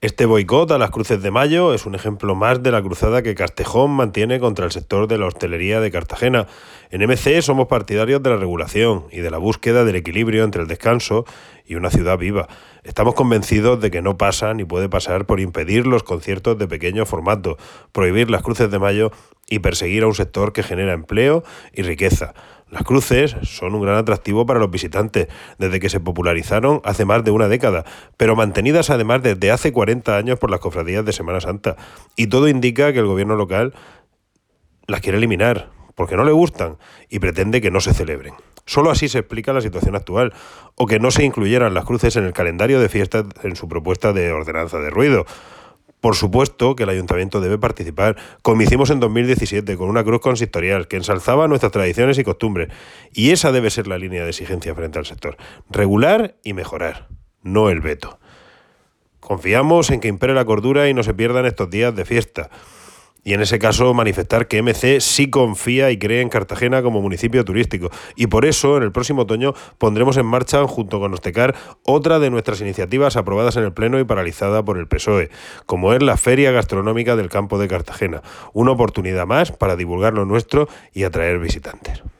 Este boicot a las cruces de mayo es un ejemplo más de la cruzada que Castejón mantiene contra el sector de la hostelería de Cartagena. En MC somos partidarios de la regulación y de la búsqueda del equilibrio entre el descanso y una ciudad viva. Estamos convencidos de que no pasa ni puede pasar por impedir los conciertos de pequeño formato, prohibir las cruces de mayo y perseguir a un sector que genera empleo y riqueza. Las cruces son un gran atractivo para los visitantes, desde que se popularizaron hace más de una década, pero mantenidas además desde hace 40 años por las cofradías de Semana Santa. Y todo indica que el gobierno local las quiere eliminar, porque no le gustan y pretende que no se celebren. Solo así se explica la situación actual, o que no se incluyeran las cruces en el calendario de fiestas en su propuesta de ordenanza de ruido. Por supuesto que el ayuntamiento debe participar, como hicimos en 2017 con una cruz consistorial que ensalzaba nuestras tradiciones y costumbres. Y esa debe ser la línea de exigencia frente al sector. Regular y mejorar, no el veto. Confiamos en que impere la cordura y no se pierdan estos días de fiesta. Y en ese caso manifestar que MC sí confía y cree en Cartagena como municipio turístico. Y por eso, en el próximo otoño, pondremos en marcha, junto con Ostecar, otra de nuestras iniciativas aprobadas en el Pleno y paralizada por el PSOE, como es la Feria Gastronómica del Campo de Cartagena. Una oportunidad más para divulgar lo nuestro y atraer visitantes.